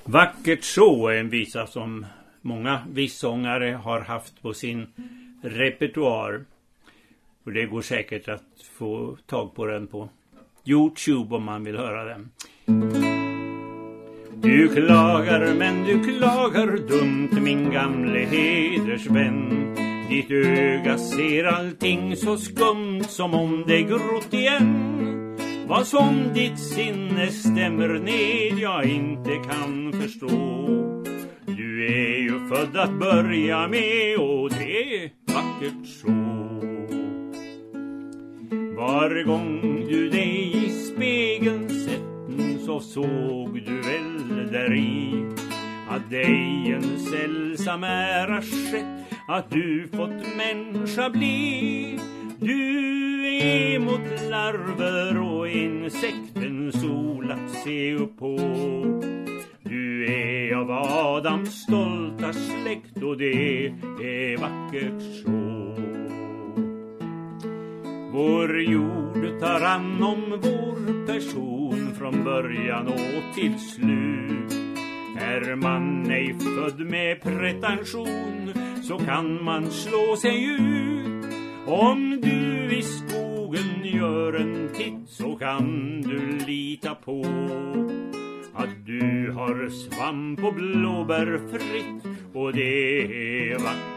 Vackert så är en visa som många vissångare har haft på sin repertoar. Och det går säkert att få tag på den på YouTube om man vill höra den. Du klagar men du klagar dumt min gamle hedersvän. Ditt öga ser allting så skumt som om det grott igen. Vad som ditt sinne stämmer ned jag inte kan förstå. Du är ju född att börja med och det är vackert så. Var gång du dig i spegeln sätten så såg du väl där i att dig en sällsam ära skett, att du fått människa bli. Du är mot larver och insekten sol att se upp på. Du är av Adams stolta släkt och det är vackert så. Vår jord tar an om vår person från början och till slut. Är man ej född med pretension så kan man slå sig ut. Om du i skogen gör en titt så kan du lita på att du har svamp och blåbär fritt och det är vackert.